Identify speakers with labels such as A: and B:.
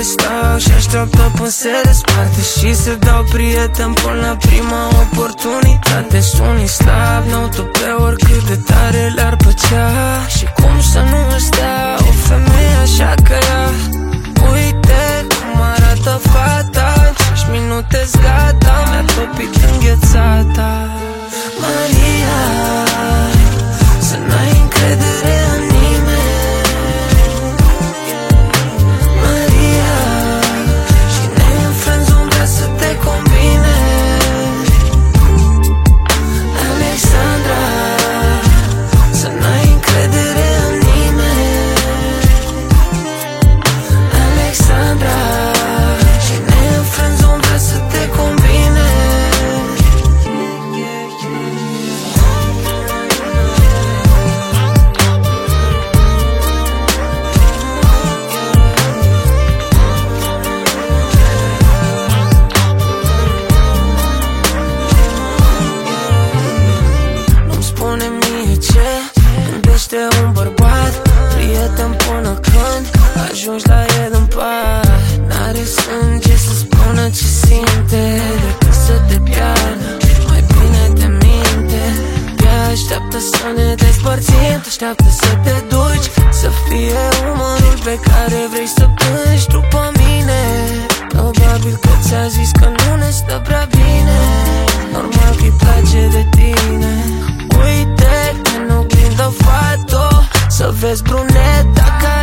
A: stau și așteaptă până se desparte și se dau prieten până la prima oportunitate. Sunii slab, n-au pe oricât de tare le-ar plăcea. Și cum să nu îți dea o femeie așa ca ea? Uite cum arată fata, în 5 minute-s gata, mi-a topit înghețata. Maria, să n-ai încredere în nimeni. Maria, cine e în friendzone vrea să te combine. Alexandra, să n-ai încredere în nimeni. Alexandra, cine e în friendzone vrea să te combine. Gândește un bărbat, prieten până când ajungi la el în pat. N-are sânge să spună ce simte, decât să te piardă, mai bine te minte. Ea așteaptă să ne despărțim, așteaptă să te duci, să fie umărul pe care vrei să plângi după mine. Probabil că ți-a zis că nu ne stă prea bine, normal că-i place de tine. Uite în oglindă, fată, să vezi bruneta care